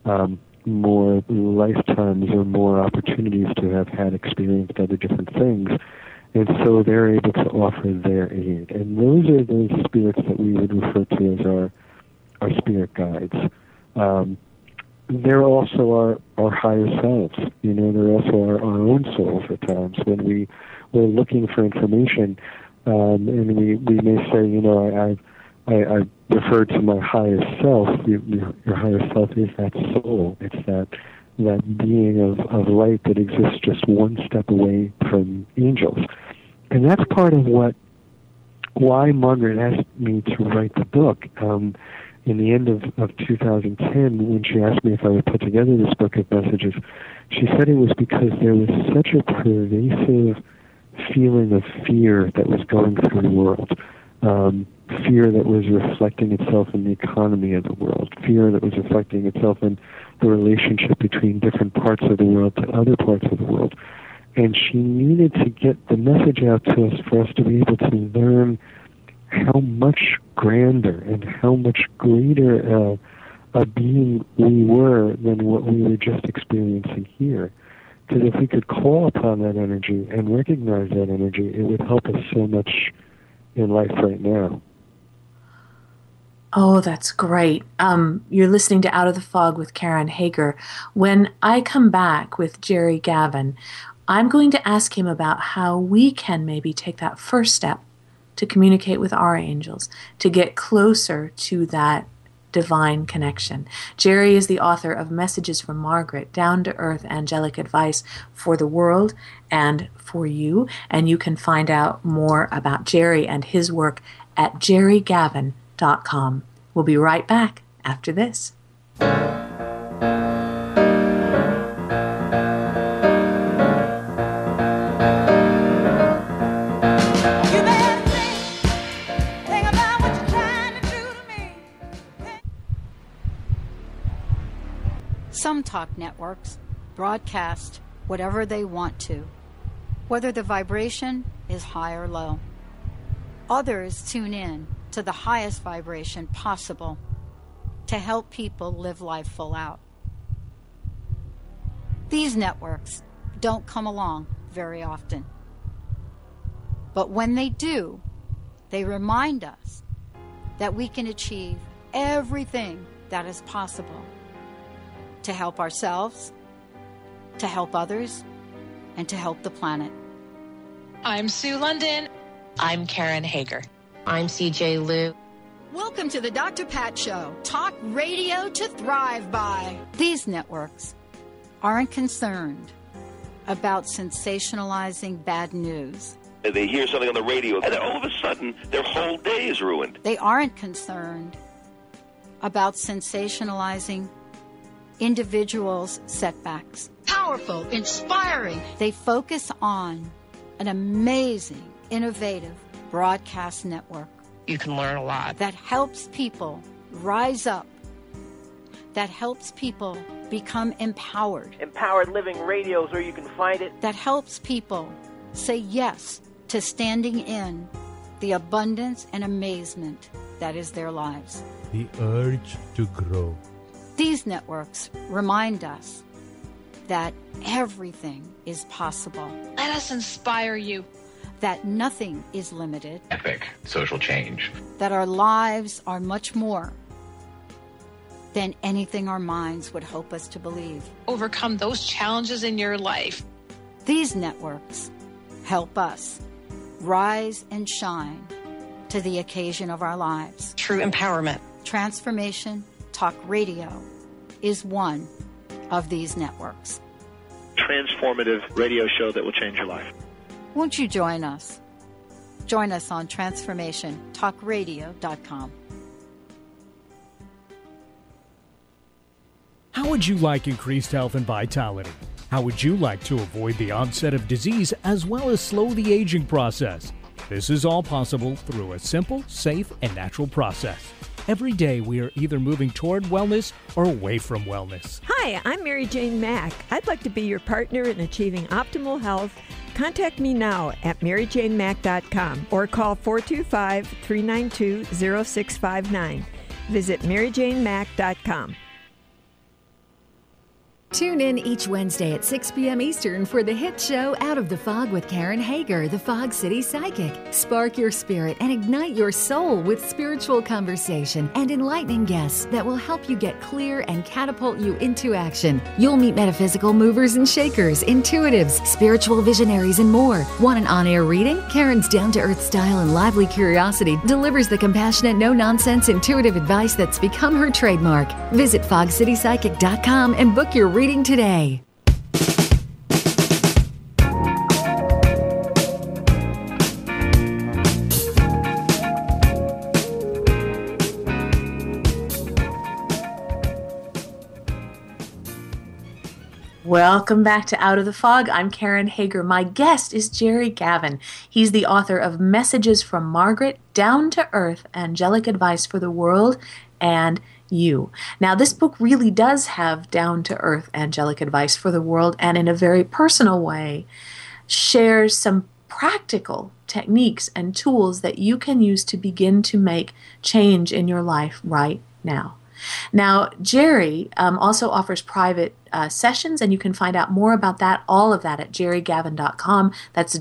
lifetimes or more opportunities to have had experienced other different things, and so they're able to offer their aid. And those are those spirits that we would refer to as our spirit guides. They're also our higher selves. You know, they're also our own souls at times when we're looking for information, and we may say, you know, I refer to my highest self. Your higher self is that soul. It's that being of light that exists just one step away from angels. And that's part of why Margaret asked me to write the book. In the end of 2010, when she asked me if I would put together this book of messages, she said it was because there was such a pervasive feeling of fear that was going through the world. Fear that was reflecting itself in the economy of the world. Fear that was reflecting itself in the relationship between different parts of the world to other parts of the world. And she needed to get the message out to us for us to be able to learn how much grander and how much greater a being we were than what we were just experiencing here. Because if we could call upon that energy and recognize that energy, it would help us so much in life right now. Oh, that's great. You're listening to Out of the Fog with Karen Hager. When I come back with Jerry Gavin, I'm going to ask him about how we can maybe take that first step to communicate with our angels, to get closer to that divine connection. Jerry is the author of Messages from Margaret, Down-to-Earth Angelic Advice for the World and for You, and you can find out more about Jerry and his work at jerrygavin.com. We'll be right back after this. Some talk networks broadcast whatever they want to, whether the vibration is high or low. Others tune in to the highest vibration possible to help people live life full out. These networks don't come along very often. But when they do, they remind us that we can achieve everything that is possible to help ourselves, to help others, and to help the planet. I'm Sue London. I'm Karen Hager. I'm CJ Liu. Welcome to the Dr. Pat Show, talk radio to thrive by. These networks aren't concerned about sensationalizing bad news. They hear something on the radio, and then all of a sudden, their whole day is ruined. They aren't concerned about sensationalizing individuals' setbacks. Powerful, inspiring. They focus on an amazing, innovative broadcast network. You can learn a lot. That helps people rise up. That helps people become empowered. Empowered Living Radio is where you can find it. That helps people say yes to standing in the abundance and amazement that is their lives. The urge to grow. These networks remind us that everything is possible. Let us inspire you. That nothing is limited. Epic social change. That our lives are much more than anything our minds would hope us to believe. Overcome those challenges in your life. These networks help us rise and shine to the occasion of our lives. True empowerment. Transformation Talk Radio is one of these networks. Transformative radio show that will change your life. Won't you join us? Join us on TransformationTalkRadio.com. How would you like increased health and vitality? How would you like to avoid the onset of disease as well as slow the aging process? This is all possible through a simple, safe, and natural process. Every day we are either moving toward wellness or away from wellness. Hi, I'm Mary Jane Mack. I'd like to be your partner in achieving optimal health. Contact me now at maryjanemack.com or call 425-392-0659. Visit maryjanemack.com. Tune in each Wednesday at 6 p.m. Eastern for the hit show Out of the Fog with Karen Hager, the Fog City Psychic. Spark your spirit and ignite your soul with spiritual conversation and enlightening guests that will help you get clear and catapult you into action. You'll meet metaphysical movers and shakers, intuitives, spiritual visionaries, and more. Want an on-air reading? Karen's down-to-earth style and lively curiosity delivers the compassionate, no-nonsense, intuitive advice that's become her trademark. Visit fogcitypsychic.com and book your reading today. Welcome back to Out of the Fog. I'm Karen Hager. My guest is Jerry Gavin. He's the author of Messages from Margaret, Down-to-Earth Angelic Advice for the World and You. Now, this book really does have down-to-earth angelic advice for the world, and in a very personal way shares some practical techniques and tools that you can use to begin to make change in your life right now. Now, Jerry also offers private sessions, and you can find out more about that, all of that, at jerrygavin.com. That's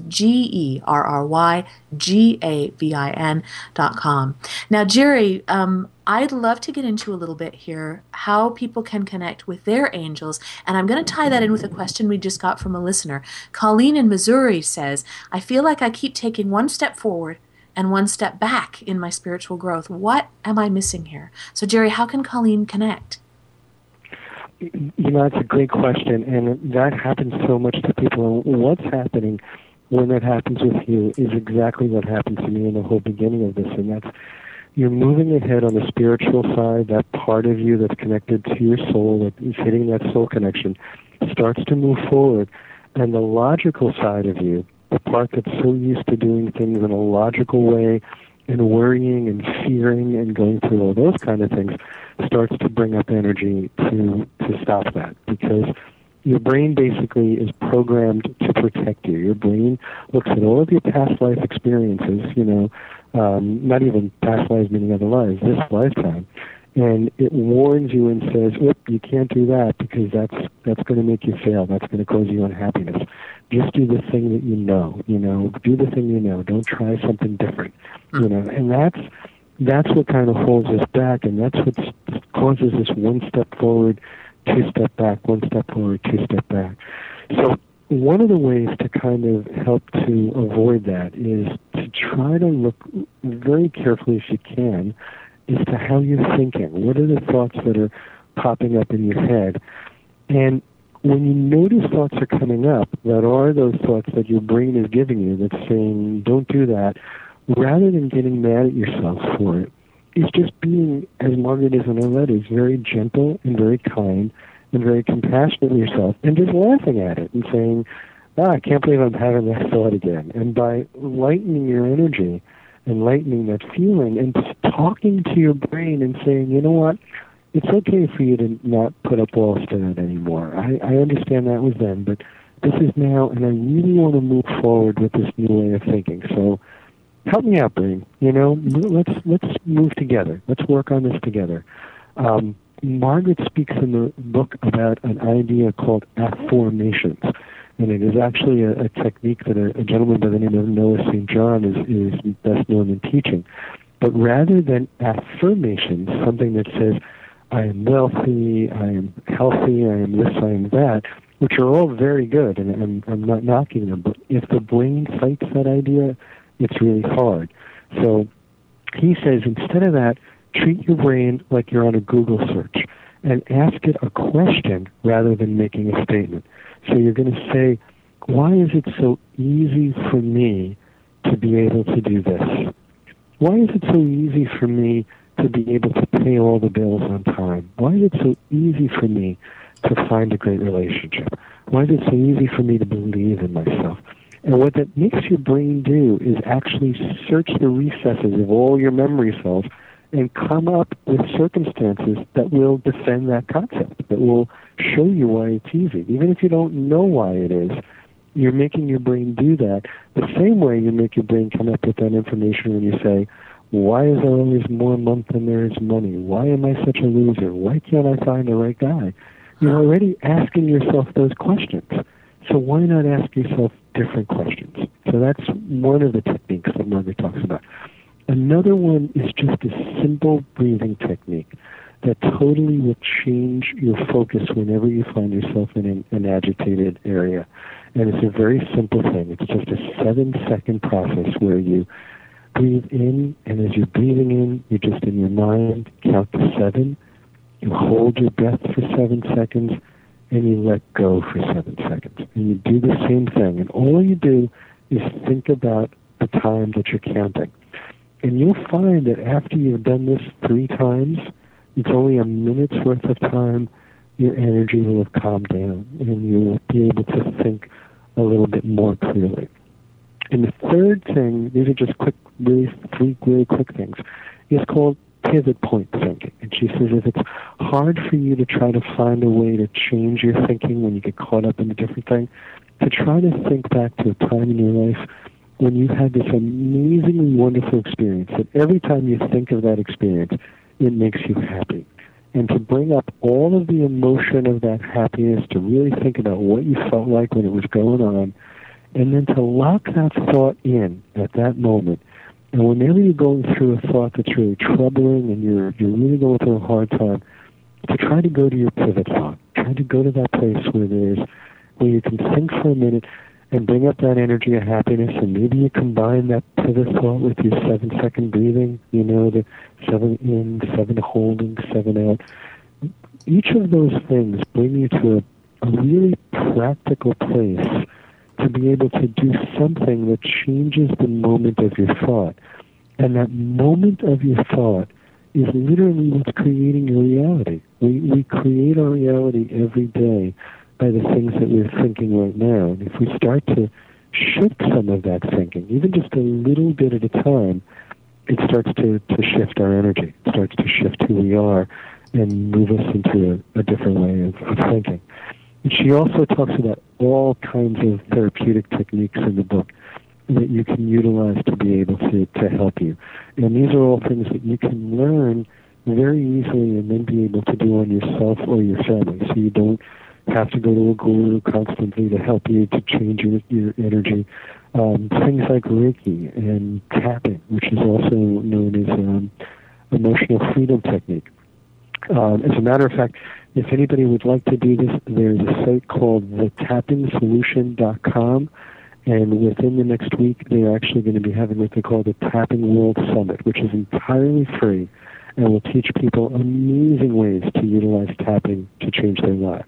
GERRYGAVIN.com. Now, Jerry, I'd love to get into a little bit here how people can connect with their angels, and I'm going to tie that in with a question we just got from a listener. Colleen in Missouri says, I feel like I keep taking one step forward and one step back in my spiritual growth. What am I missing here? So, Jerry, how can Colleen connect? That's a great question, and that happens so much to people. And what's happening when that happens with you is exactly what happened to me in the whole beginning of this, and that's you're moving ahead on the spiritual side. That part of you that's connected to your soul, that is hitting that soul connection, starts to move forward, and the logical side of you, the part that's so used to doing things in a logical way and worrying and fearing and going through all those kind of things, starts to bring up energy to stop that, because your brain basically is programmed to protect you. Your brain looks at all of your past life experiences, not even past lives meaning other lives, this lifetime, and it warns you and says, you can't do that because that's going to make you fail. That's going to cause you unhappiness. Just do the thing that you know. Do the thing you know. Don't try something different. And that's what kind of holds us back, and that's what causes this one step forward, two step back, one step forward, two step back. So one of the ways to kind of help to avoid that is to try to look very carefully, if you can, as to how you're thinking. What are the thoughts that are popping up in your head? And when you notice thoughts are coming up that are those thoughts that your brain is giving you that's saying, don't do that, rather than getting mad at yourself for it, it's just being, as Margaret is in her letters, very gentle and very kind and very compassionate with yourself, and just laughing at it and saying, I can't believe I'm having that thought again. And by lightening your energy and lightening that feeling and talking to your brain and saying, you know what, it's okay for you to not put up walls to that anymore. I understand that was then, but this is now, and I really want to move forward with this new way of thinking. So help me out, brain. Let's move together. Let's work on this together. Margaret speaks in the book about an idea called affirmations, and it is actually a technique that a gentleman by the name of Noah St. John is best known in teaching. But rather than affirmations, something that says, I am wealthy, I am healthy, I am this, I am that, which are all very good, and I'm not knocking them, but if the brain fights that idea, it's really hard. So he says, instead of that, treat your brain like you're on a Google search and ask it a question rather than making a statement. So you're going to say, why is it so easy for me to be able to do this? Why is it so easy for me to be able to pay all the bills on time? Why is it so easy for me to find a great relationship? Why is it so easy for me to believe in myself? And what that makes your brain do is actually search the recesses of all your memory cells and come up with circumstances that will defend that concept, that will show you why it's easy. Even if you don't know why it is, you're making your brain do that the same way you make your brain come up with that information when you say, why is there always more month than there is money? Why am I such a loser? Why can't I find the right guy? You're already asking yourself those questions. So why not ask yourself different questions? So that's one of the techniques that Margaret talks about. Another one is just a simple breathing technique that totally will change your focus whenever you find yourself in an agitated area. And it's a very simple thing. It's just a 7-second process where you breathe in, and as you're breathing in, you're just in your mind, count to 7. You hold your breath for 7 seconds, and you let go for 7 seconds. And you do the same thing. And all you do is think about the time that you're counting. And you'll find that after you've done this 3 times, it's only a minute's worth of time, your energy will have calmed down, and you will be able to think a little bit more clearly. And the third thing, these are just three really quick things, is called pivot point thinking. And she says if it's hard for you to try to find a way to change your thinking when you get caught up in a different thing, to try to think back to a time in your life when you had this amazingly wonderful experience, that every time you think of that experience, it makes you happy. and to bring up all of the emotion of that happiness, to really think about what you felt like when it was going on, and then to lock that thought in at that moment. And whenever you're going through a thought that's really troubling and you're really going through a hard time, to try to go to your pivot thought. Try to go to that place where you can think for a minute and bring up that energy of happiness, and maybe you combine that pivot thought with your 7-second breathing, the 7 in, 7 holding, 7 out. Each of those things bring you to a really practical place to be able to do something that changes the moment of your thought. And that moment of your thought is literally what's creating your reality. We create our reality every day by the things that we're thinking right now. And if we start to shift some of that thinking, even just a little bit at a time, it starts to shift our energy. It starts to shift who we are and move us into a different way of thinking. And she also talks about all kinds of therapeutic techniques in the book that you can utilize to be able to help you. And these are all things that you can learn very easily and then be able to do on yourself or your family. So you don't have to go to a guru constantly to help you to change your energy. Things like Reiki and tapping, which is also known as emotional freedom technique. As a matter of fact, if anybody would like to do this, there's a site called thetappingsolution.com. And within the next week, they're actually going to be having what they call the Tapping World Summit, which is entirely free and will teach people amazing ways to utilize tapping to change their lives.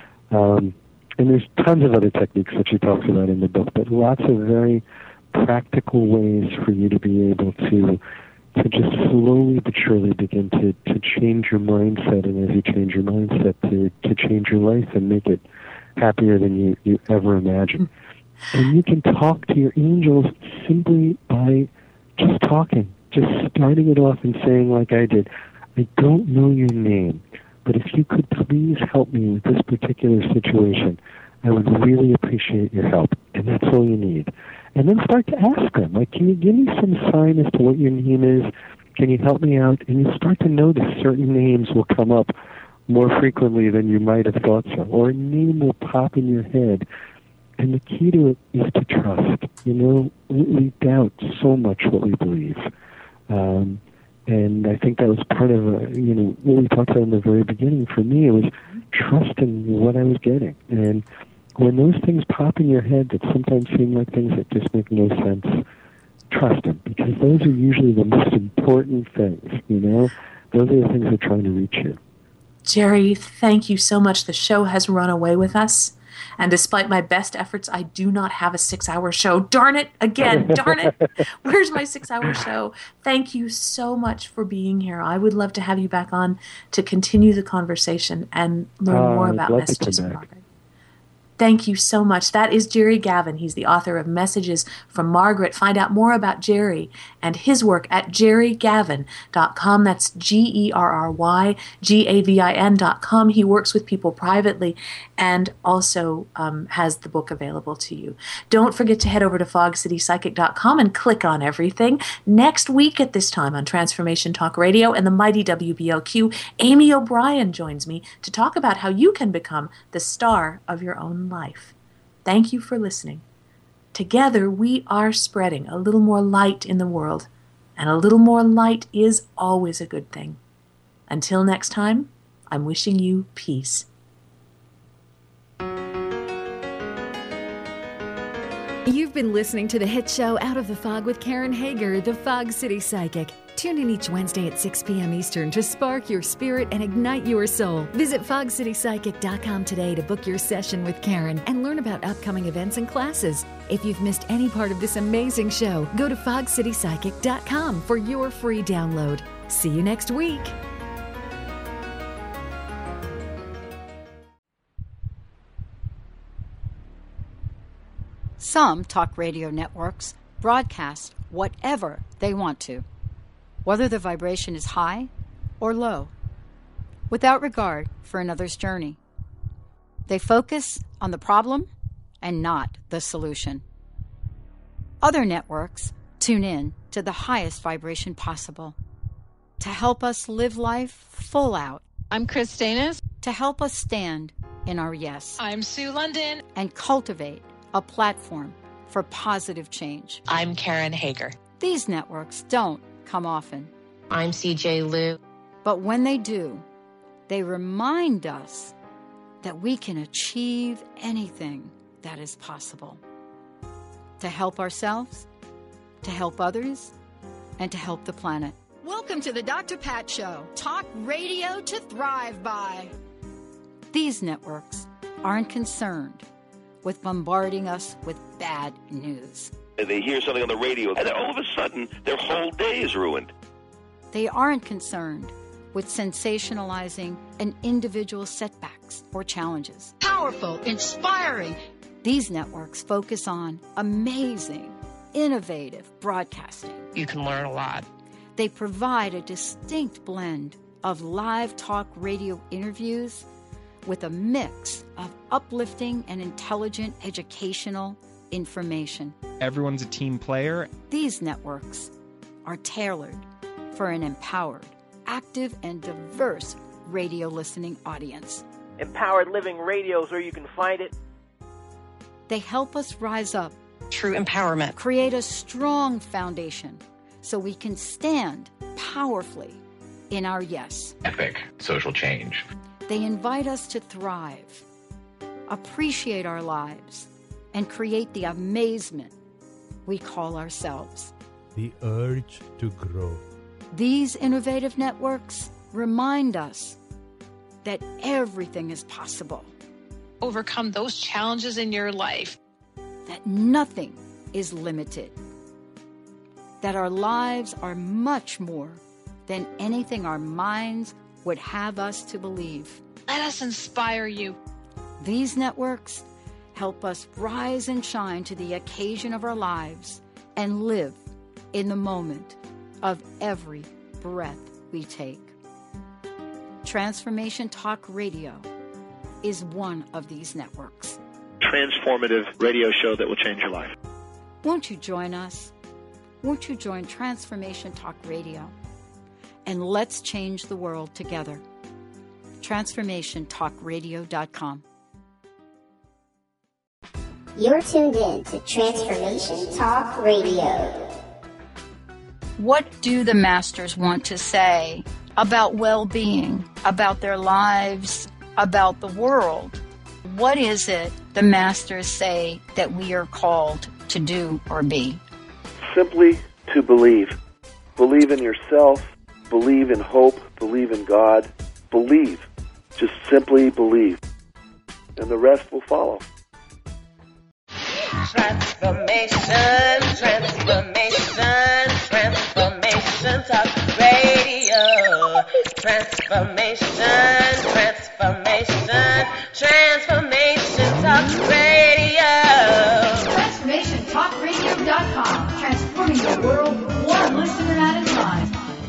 And there's tons of other techniques that she talks about in the book, but lots of very practical ways for you to be able to just slowly but surely begin to change your mindset, and as you change your mindset, to change your life and make it happier than you ever imagined. And you can talk to your angels simply by just talking, just starting it off and saying like I did, I don't know your name, but if you could please help me with this particular situation, I would really appreciate your help. And that's all you need. And then start to ask them, like, can you give me some sign as to what your name is? Can you help me out? And you start to notice certain names will come up more frequently than you might have thought so. Or a name will pop in your head. And the key to it is to trust. We doubt so much what we believe. And I think that was part of, what we talked about in the very beginning. For me, it was trusting what I was getting. And when those things pop in your head that sometimes seem like things that just make no sense, trust them, because those are usually the most important things, Those are the things that are trying to reach you. Jerry, thank you so much. The show has run away with us. And despite my best efforts, I do not have a 6-hour show. Darn it, again, darn it. Where's my 6-hour show? Thank you so much for being here. I would love to have you back on to continue the conversation and learn more about Messages from Margaret. Thank you so much. That is Jerry Gavin. He's the author of Messages from Margaret. Find out more about Jerry and his work at jerrygavin.com. That's GERRYGAVIN.com. He works with people privately and also has the book available to you. Don't forget to head over to fogcitypsychic.com and click on everything. Next week at this time on Transformation Talk Radio and the mighty WBLQ, Amy O'Brien joins me to talk about how you can become the star of your own life. Thank you for listening. Together we are spreading a little more light in the world, and a little more light is always a good thing. Until next time, I'm wishing you peace. You've been listening to the hit show Out of the Fog with Karen Hager, the Fog City Psychic. Tune in each Wednesday at 6 p.m. Eastern to spark your spirit and ignite your soul. Visit fogcitypsychic.com today to book your session with Karen and learn about upcoming events and classes. If you've missed any part of this amazing show, go to fogcitypsychic.com for your free download. See you next week. Some talk radio networks broadcast whatever they want to, whether the vibration is high or low, without regard for another's journey. They focus on the problem and not the solution. Other networks tune in to the highest vibration possible to help us live life full out I'm Chris Danis. To help us stand in our yes. I'm Sue London. And cultivate a platform for positive change. I'm Karen Hager. These networks don't come often. I'm CJ Liu. But when they do, they remind us that we can achieve anything that is possible. To help ourselves, to help others, and to help the planet. Welcome to the Dr. Pat Show. Talk radio to thrive by. These networks aren't concerned with bombarding us with bad news. They hear something on the radio, and then all of a sudden, their whole day is ruined. They aren't concerned with sensationalizing an individual's setbacks or challenges. Powerful, inspiring. These networks focus on amazing, innovative broadcasting. You can learn a lot. They provide a distinct blend of live talk radio interviews with a mix of uplifting and intelligent educational information. Everyone's a team player. These networks are tailored for an empowered, active, and diverse radio listening audience. Empowered Living Radio is where you can find it. They help us rise up. True empowerment. Create a strong foundation so we can stand powerfully in our yes. Epic social change. They invite us to thrive, appreciate our lives, and create the amazement we call ourselves. The urge to grow. These innovative networks remind us that everything is possible. Overcome those challenges in your life. That nothing is limited. That our lives are much more than anything our minds would have us to believe. Let us inspire you. These networks help us rise and shine to the occasion of our lives and live in the moment of every breath we take. Transformation Talk Radio is one of these networks. Transformative radio show that will change your life. Won't you join us? Won't you join Transformation Talk Radio? And let's change the world together. TransformationTalkRadio.com. You're tuned in to Transformation Talk Radio. What do the masters want to say about well-being, about their lives, about the world? What is it the masters say that we are called to do or be? Simply to believe. Believe in yourself. Believe in hope. Believe in God. Believe. Just simply believe. And the rest will follow. Transformation, transformation, transformation talk radio. Transformation, transformation, transformation talk radio. TransformationTalkRadio.com. Transforming the world one listener at a time.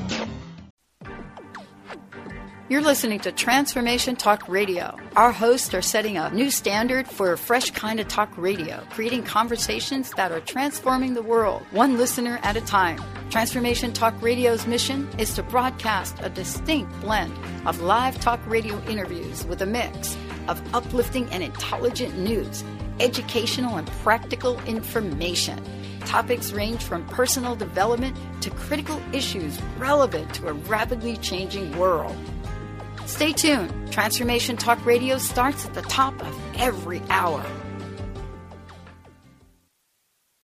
You're listening to Transformation Talk Radio. Our hosts are setting a new standard for a fresh kind of talk radio, creating conversations that are transforming the world, one listener at a time. Transformation Talk Radio's mission is to broadcast a distinct blend of live talk radio interviews with a mix of uplifting and intelligent news, educational and practical information. Topics range from personal development to critical issues relevant to a rapidly changing world. Stay tuned. Transformation Talk Radio starts at the top of every hour.